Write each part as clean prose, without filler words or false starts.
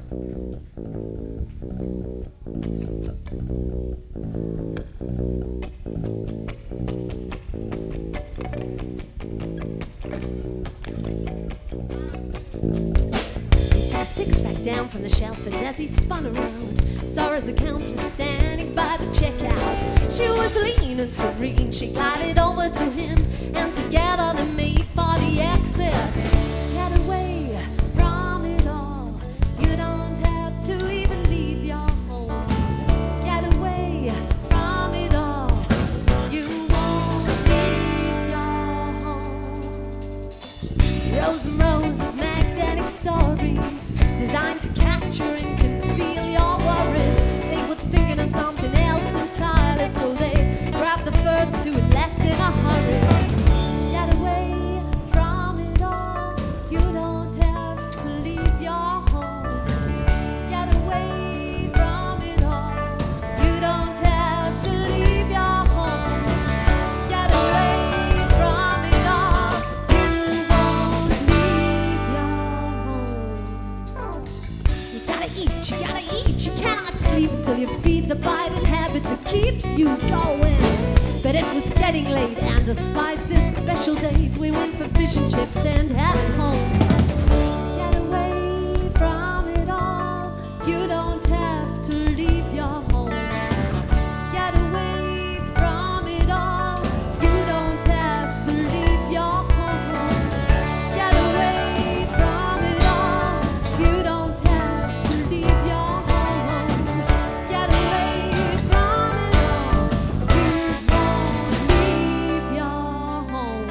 Took a six-pack down from the shelf, and as he spun around, saw his accomplice standing by the checkout. She was lean and serene, she glided over to him, and together they made for the exit. Get away from it all, you don't have to even leave your home. Get away from it all, you won't leave your home. Rows and rows of magnetic stories designed to capture and conceal your worries. They were thinking of something else entirely, so they grabbed the first two and left in a hurry. Get away from it all, you don't have to leave your home. Get away from it all, you don't have to leave your home. Get away from it all, you won't leave your home. You gotta eat, you cannot sleep until you feed the biting habit that keeps you going. But it was getting late, and despite this special date, we went for fish and chips and headed home. Get away from it all, you don't have to leave your home. Get away from it all, you don't have to leave your home. Get away from it all, you don't have to leave your home. Get away from it all, you won't leave your home.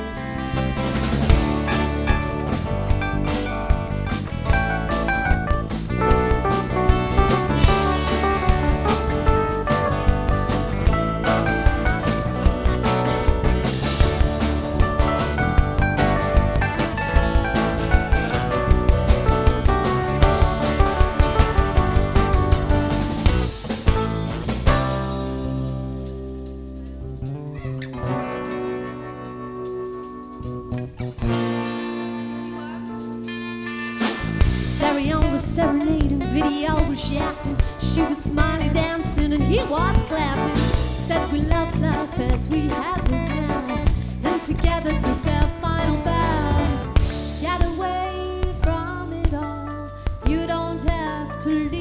Stereo was serenading, video was yapping. She was smiling, dancing, and he was clapping. Said we love life as we have it now, and together took their final bow. Get away from it all, you don't have to leave.